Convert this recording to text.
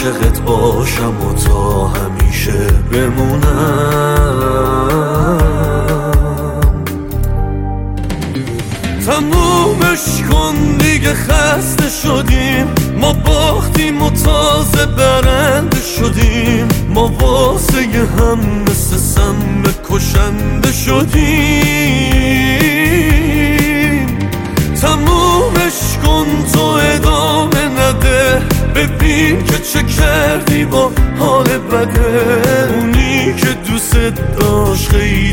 عاشقت باشم و تا همیشه بمونم. تمومش کن دیگه، خسته شدیم، ما باختیم و تازه برنده شدیم، ما واسه هم مثل سم کشنده شدیم. تمومش کن تو ادامه نده، ببین که چه کردی با حال بده. اونی که دوست داشت خیلی